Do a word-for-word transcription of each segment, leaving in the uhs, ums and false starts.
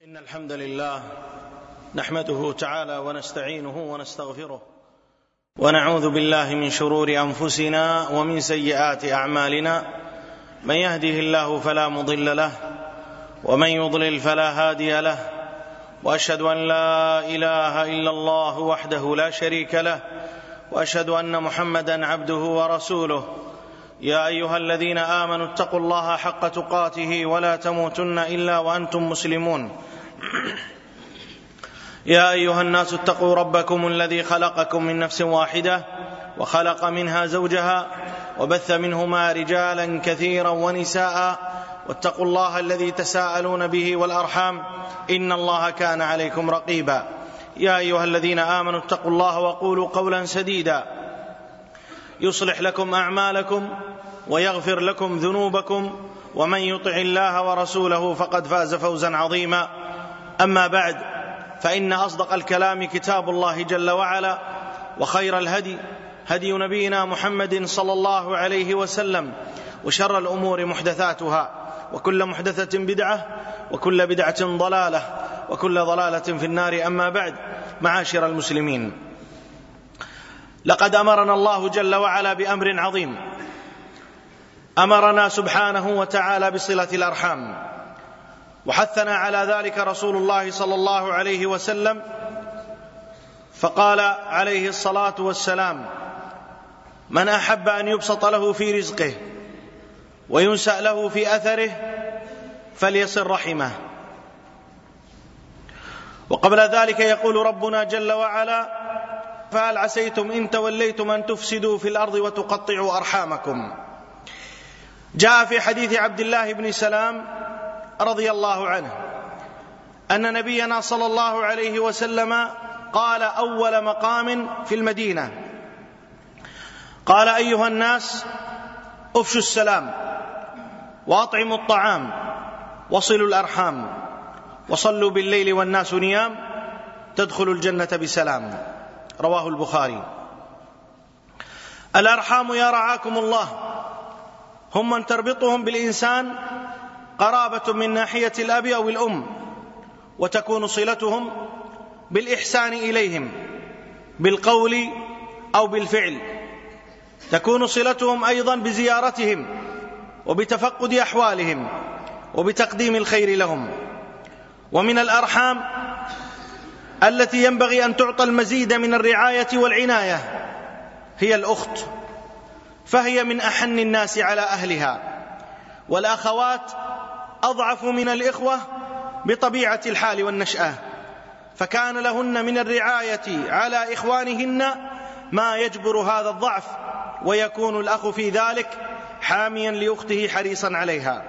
إن الحمد لله نحمده تعالى ونستعينه ونستغفره ونعوذ بالله من شرور أنفسنا ومن سيئات أعمالنا. من يهده الله فلا مضل له ومن يضلل فلا هادي له، وأشهد أن لا إله إلا الله وحده لا شريك له، وأشهد أن محمدا عبده ورسوله. يا أيها الذين آمنوا اتقوا الله حق تقاته ولا تموتن إلا وأنتم مسلمون. يا أيها الناس اتقوا ربكم الذي خلقكم من نفس واحدة وخلق منها زوجها وبث منهما رجالا كثيرا ونساء، واتقوا الله الذي تساءلون به والأرحام إن الله كان عليكم رقيبا. يا أيها الذين آمنوا اتقوا الله وقولوا قولا سديدا يصلح لكم أعمالكم ويغفر لكم ذنوبكم، ومن يطع الله ورسوله فقد فاز فوزا عظيما. أما بعد، فإن أصدق الكلام كتاب الله جل وعلا، وخير الهدي هدي نبينا محمد صلى الله عليه وسلم، وشر الأمور محدثاتها، وكل محدثة بدعة، وكل بدعة ضلالة، وكل ضلالة في النار. أما بعد، معاشر المسلمين، لقد أمرنا الله جل وعلا بأمر عظيم، أمرنا سبحانه وتعالى بصلة الأرحام، وحثنا على ذلك رسول الله صلى الله عليه وسلم، فقال عليه الصلاة والسلام: من أحب أن يبسط له في رزقه وينسأ له في أثره فليصل رحمه. وقبل ذلك يقول ربنا جل وعلا: فهل عسيتم إن توليتم أن تفسدوا في الأرض وتقطعوا أرحامكم. جاء في حديث عبد الله بن سلام رضي الله عنه أن نبينا صلى الله عليه وسلم قال أول مقام في المدينة، قال: أيها الناس، أفشوا السلام، وأطعموا الطعام، وصلوا الأرحام، وصلوا بالليل والناس نيام، تدخلوا الجنة بسلام. رواه البخاري. الأرحام يا رعاكم الله هم من تربطهم بالإنسان قرابة من ناحية الأب أو الأم، وتكون صلتهم بالإحسان إليهم بالقول أو بالفعل. تكون صلتهم أيضا بزيارتهم وبتفقد أحوالهم وبتقديم الخير لهم. ومن الأرحام التي ينبغي أن تعطى المزيد من الرعاية والعناية هي الأخت، فهي من أحن الناس على أهلها، والأخوات أضعف من الإخوة بطبيعة الحال والنشأة، فكان لهن من الرعاية على إخوانهن ما يجبر هذا الضعف، ويكون الأخ في ذلك حاميا لأخته حريصا عليها.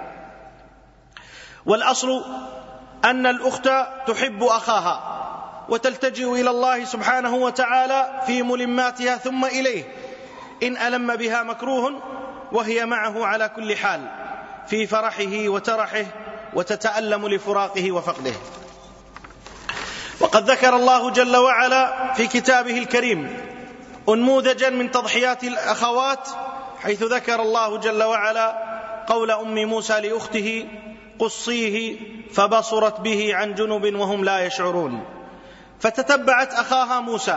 والأصل أن الأخت تحب أخاها وتلتجئ إلى الله سبحانه وتعالى في ملماتها ثم إليه إن ألم بها مكروه، وهي معه على كل حال في فرحه وترحه، وتتألم لفراقه وفقده. وقد ذكر الله جل وعلا في كتابه الكريم أنموذجا من تضحيات الأخوات، حيث ذكر الله جل وعلا قول أم موسى لأخته: قصيه، فبصرت به عن جنب وهم لا يشعرون. فتتبعت أخاها موسى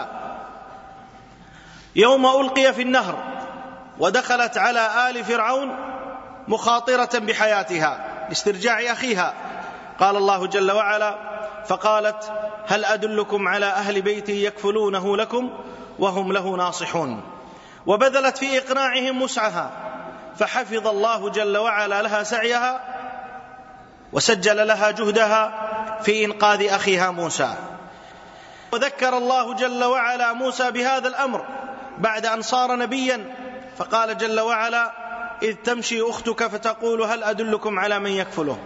يوم ألقي في النهر، ودخلت على آل فرعون مخاطرة بحياتها لاسترجاع أخيها. قال الله جل وعلا: فقالت: هل أدلكم على أهل بيت يكفلونه لكم وهم له ناصحون. وبذلت في إقناعهم وسعها، فحفظ الله جل وعلا لها سعيها وسجل لها جهدها في إنقاذ أخيها موسى. وذكر الله جل وعلا موسى بهذا الأمر بعد أن صار نبيا، فقال جل وعلا: إذ تمشي أختك فتقول هل أدلكم على من يكفله.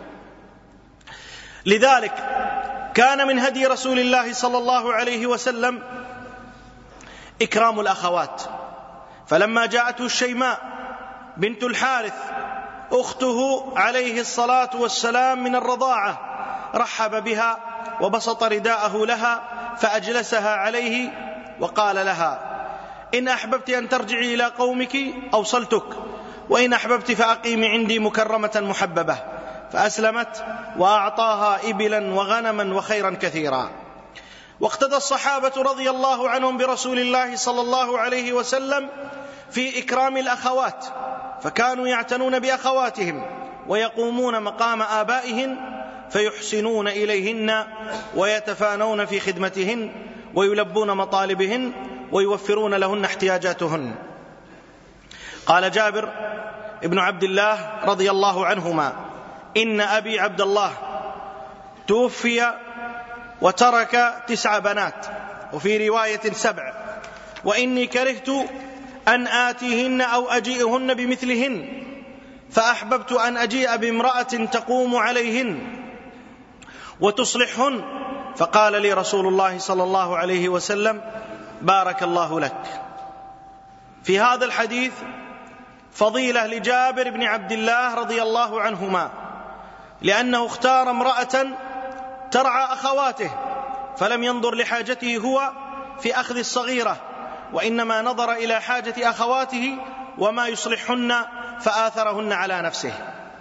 لذلك كان من هدي رسول الله صلى الله عليه وسلم إكرام الأخوات، فلما جاءته الشيماء بنت الحارث أخته عليه الصلاة والسلام من الرضاعة، رحب بها وبسط رداءه لها فأجلسها عليه، وقال لها: إن أحببت أن ترجعي إلى قومك أوصلتك، وإن أحببت فأقيمي عندي مكرمة محببة. فأسلمت وأعطاها إبلا وغنما وخيرا كثيرا. واقتدى الصحابة رضي الله عنهم برسول الله صلى الله عليه وسلم في إكرام الأخوات، فكانوا يعتنون بأخواتهم ويقومون مقام آبائهن فيحسنون إليهن ويتفانون في خدمتهن ويلبون مطالبهن ويوفرون لهن احتياجاتهن. قال جابر ابن عبد الله رضي الله عنهما: إن أبي عبد الله توفي وترك تسع بنات، وفي رواية سبع، وإني كرهت أن آتيهن أو أجيئهن بمثلهن، فأحببت أن أجيء بامرأة تقوم عليهن وتصلحهن، فقال لي رسول الله صلى الله عليه وسلم: بارك الله لك. في هذا الحديث فضيلة لجابر بن عبد الله رضي الله عنهما، لأنه اختار امرأة ترعى أخواته، فلم ينظر لحاجته هو في أخذ الصغيرة، وإنما نظر إلى حاجة أخواته وما يصلحهن فآثرهن على نفسه.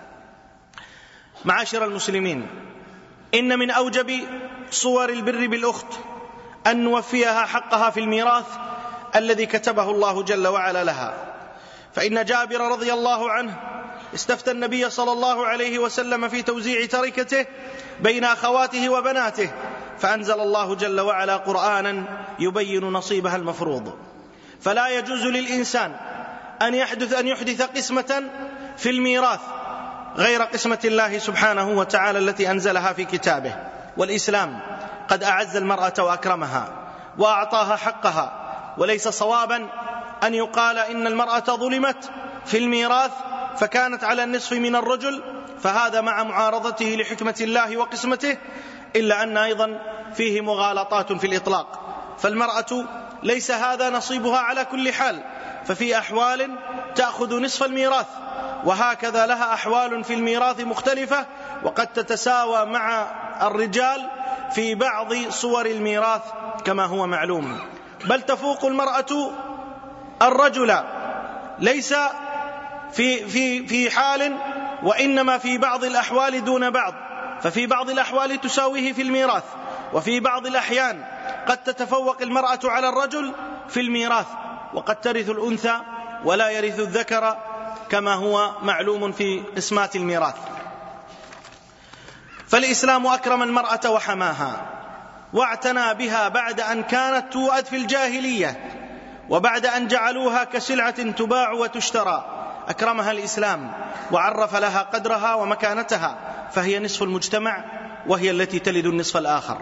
معاشر المسلمين، إن من أوجب صور البر بالأخت أن نوفيها حقها في الميراث الذي كتبه الله جل وعلا لها. فإن جابر رضي الله عنه استفتى النبي صلى الله عليه وسلم في توزيع تركته بين أخواته وبناته، فأنزل الله جل وعلا قرآنا يبين نصيبها المفروض. فلا يجوز للإنسان أن يحدث أن يحدث قسمة في الميراث غير قسمة الله سبحانه وتعالى التي أنزلها في كتابه. والإسلام قد أعز المرأة وأكرمها وأعطاها حقها، وليس صوابا أن يقال إن المرأة ظلمت في الميراث فكانت على النصف من الرجل، فهذا مع معارضته لحكمة الله وقسمته، إلا أن أيضا فيه مغالطات في الإطلاق. فالمرأة ليس هذا نصيبها على كل حال، ففي أحوال تأخذ نصف الميراث، وهكذا لها أحوال في الميراث مختلفة، وقد تتساوى مع الرجال في بعض صور الميراث كما هو معلوم. بل تفوق المرأة الرجل، ليس في, في, في حال، وإنما في بعض الأحوال دون بعض. ففي بعض الأحوال تساويه في الميراث، وفي بعض الأحيان قد تتفوق المرأة على الرجل في الميراث، وقد ترث الأنثى ولا يرث الذكر كما هو معلوم في قسمات الميراث. فالإسلام أكرم المرأة وحماها واعتنى بها بعد أن كانت توأد في الجاهلية، وبعد أن جعلوها كسلعة تباع وتشترى. أكرمها الإسلام وعرف لها قدرها ومكانتها، فهي نصف المجتمع، وهي التي تلد النصف الآخر.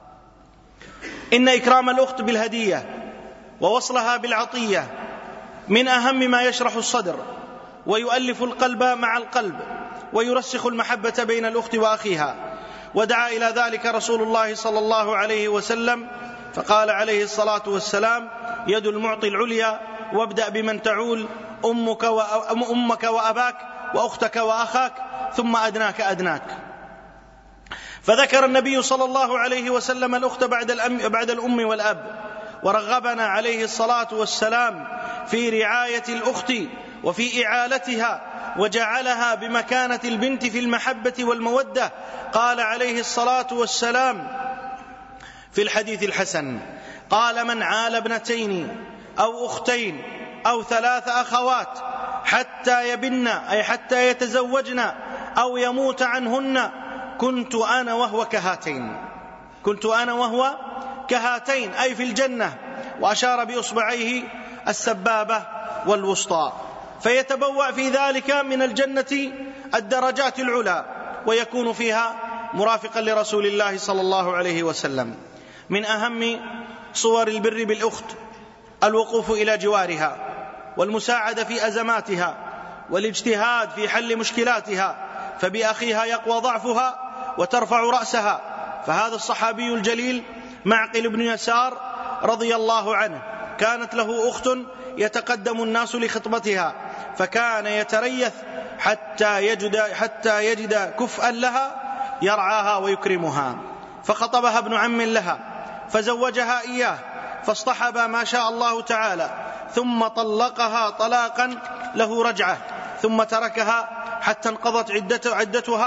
إن إكرام الأخت بالهدية ووصلها بالعطية من أهم ما يشرح الصدر ويؤلف القلب مع القلب ويرسخ المحبة بين الأخت وأخيها. ودعا إلى ذلك رسول الله صلى الله عليه وسلم، فقال عليه الصلاة والسلام: يد المعطي العليا، وابدأ بمن تعول، أمك, وأمك وأباك وأختك وأخاك، ثم أدناك أدناك. فذكر النبي صلى الله عليه وسلم الأخت بعد الأم, بعد الأم والأب، ورغبنا عليه الصلاة والسلام في رعاية الأخت وفي إعالتها، وجعلها بمكانة البنت في المحبة والمودة. قال عليه الصلاة والسلام في الحديث الحسن: قال: من عال ابنتين أو أختين أو ثلاث أخوات حتى يبن، أي حتى يتزوجن أو يموت عنهن، كنت أنا وهو كهاتين. كنت أنا وهو كهاتين، أي في الجنة. وأشار بإصبعيه السبابة والوسطى، فيتبوأ في ذلك من الجنة الدرجات العلى، ويكون فيها مرافقا لرسول الله صلى الله عليه وسلم. من أهم صور البر بالأخت الوقوف إلى جوارها والمساعدة في أزماتها والاجتهاد في حل مشكلاتها، فبأخيها يقوى ضعفها وترفع رأسها. فهذا الصحابي الجليل معقل بن يسار رضي الله عنه كانت له أخت يتقدم الناس لخطبتها، فكان يتريث حتى يجد, حتى يجد كفءا لها يرعاها ويكرمها، فخطبها ابن عم لها فزوجها إياه، فاصطحب ما شاء الله تعالى، ثم طلقها طلاقا له رجعة، ثم تركها حتى انقضت عدتها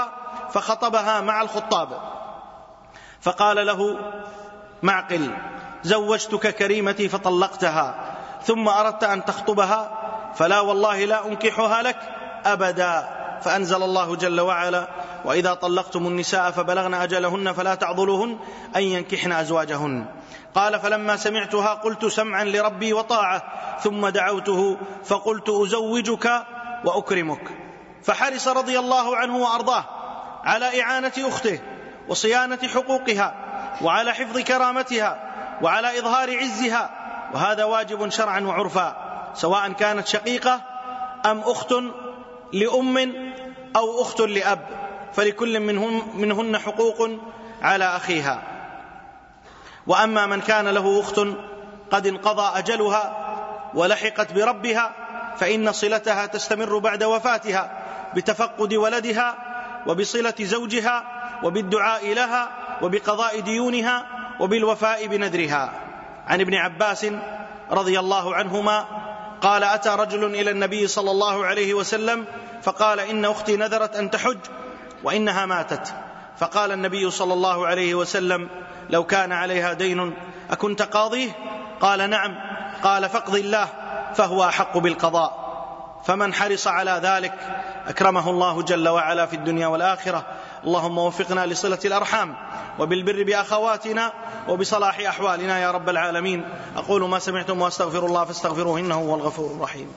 فخطبها مع الخطاب، فقال له معقل: زوجتك كريمتي فطلقتها، ثم أردت أن تخطبها، فلا والله لا أنكحها لك أبدا. فأنزل الله جل وعلا: وإذا طلقتم النساء فبلغن أجلهن فلا تعضلوهن أن ينكحن أزواجهن. قال: فلما سمعتها قلت سمعا لربي وطاعة، ثم دعوته فقلت أزوجك وأكرمك. فحرص رضي الله عنه وأرضاه على إعانة أخته وصيانة حقوقها وعلى حفظ كرامتها وعلى إظهار عزها، وهذا واجب شرعا وعرفا، سواء كانت شقيقة أم أخت لأم أو أخت لأب، فلكل منهن, منهن حقوق على أخيها. وأما من كان له أخت قد انقضى أجلها ولحقت بربها، فإن صلتها تستمر بعد وفاتها بتفقد ولدها وبصلة زوجها وبالدعاء لها وبقضاء ديونها وبالوفاء بنذرها. عن ابن عباس رضي الله عنهما قال: أتى رجل إلى النبي صلى الله عليه وسلم فقال: إن أختي نذرت أن تحج وإنها ماتت. فقال النبي صلى الله عليه وسلم: لو كان عليها دين أكنت قاضيه؟ قال: نعم. قال: فاقض الله فهو أحق بالقضاء. فمن حرص على ذلك أكرمه الله جل وعلا في الدنيا والآخرة. اللهم وفقنا لصلة الأرحام وبالبر بأخواتنا وبصلاح أحوالنا يا رب العالمين. أقول ما سمعتم وأستغفر الله فاستغفروه إنه هو الغفور الرحيم.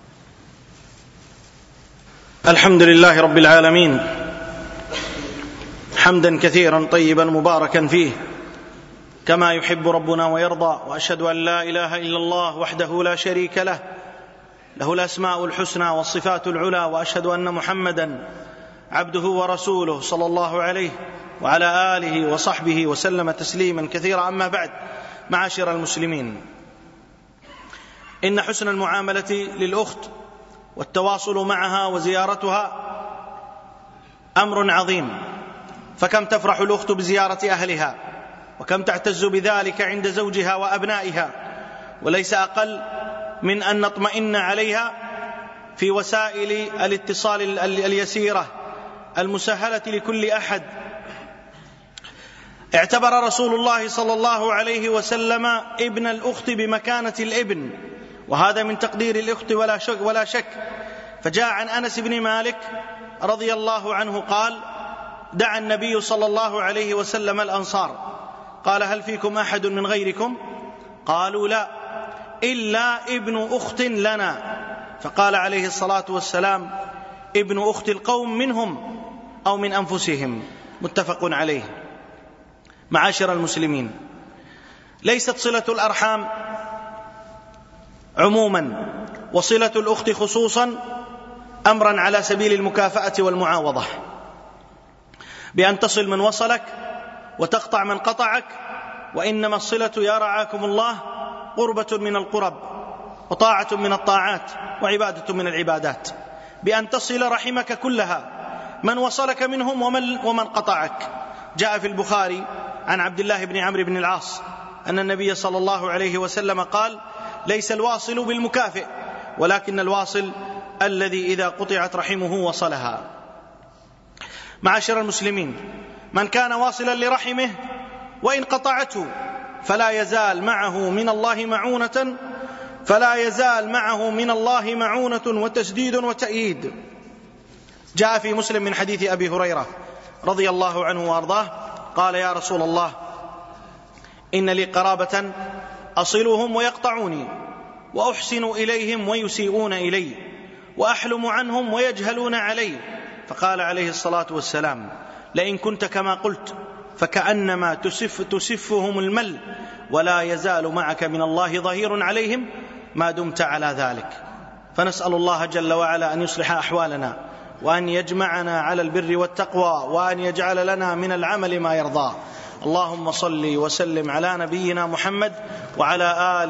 الحمد لله رب العالمين، حمدا كثيرا طيبا مباركا فيه كما يحب ربنا ويرضى. وأشهد أن لا إله إلا الله وحده لا شريك له، له الأسماء الحسنى والصفات العلى. وأشهد أن محمدا عبده ورسوله صلى الله عليه وعلى آله وصحبه وسلم تسليما كثيرا. أما بعد، معاشر المسلمين، إن حسن المعاملة للأخت والتواصل معها وزيارتها أمر عظيم، فكم تفرح الأخت بزيارة أهلها، وكم تعتز بذلك عند زوجها وأبنائها، وليس أقل من أن نطمئن عليها في وسائل الاتصال اليسيرة المسهلة لكل أحد. اعتبر رسول الله صلى الله عليه وسلم ابن الأخت بمكانة الابن، وهذا من تقدير الأخت ولا شك, ولا شك. فجاء عن أنس بن مالك رضي الله عنه قال: دعا النبي صلى الله عليه وسلم الأنصار، قال: هل فيكم أحد من غيركم؟ قالوا: لا، إلا ابن أخت لنا. فقال عليه الصلاة والسلام: ابن أخت القوم منهم أو من أنفسهم. متفق عليه. معاشر المسلمين، ليست صلة الأرحام عموما وصلة الأخت خصوصا أمرا على سبيل المكافأة والمعاوضة، بأن تصل من وصلك وتقطع من قطعك، وإنما الصلة يا رعاكم الله قربة من القرب وطاعة من الطاعات وعبادة من العبادات، بأن تصل رحمك كلها، من وصلك منهم ومن, ومن قطعك. جاء في البخاري عن عبد الله بن عمرو بن العاص أن النبي صلى الله عليه وسلم قال: ليس الواصل بالمكافئ، ولكن الواصل الذي إذا قطعت رحمه وصلها. معاشر المسلمين، من كان واصلا لرحمه وإن قطعته فلا يزال معه من الله معونة فلا يزال معه من الله معونة وتسديد وتأييد. جاء في مسلم من حديث أبي هريرة رضي الله عنه وأرضاه قال: يا رسول الله، إن لي قرابة أصلهم ويقطعوني، وأحسن إليهم ويسيئون إلي، وأحلم عنهم ويجهلون علي. فقال عليه الصلاة والسلام: لئن كنت كما قلت فكأنما تسف تسفهم المل، ولا يزال معك من الله ظهير عليهم ما دمت على ذلك. فنسأل الله جل وعلا أن يصلح أحوالنا، وأن يجمعنا على البر والتقوى، وأن يجعل لنا من العمل ما يرضاه. اللهم صل وسلم على نبينا محمد وعلى آله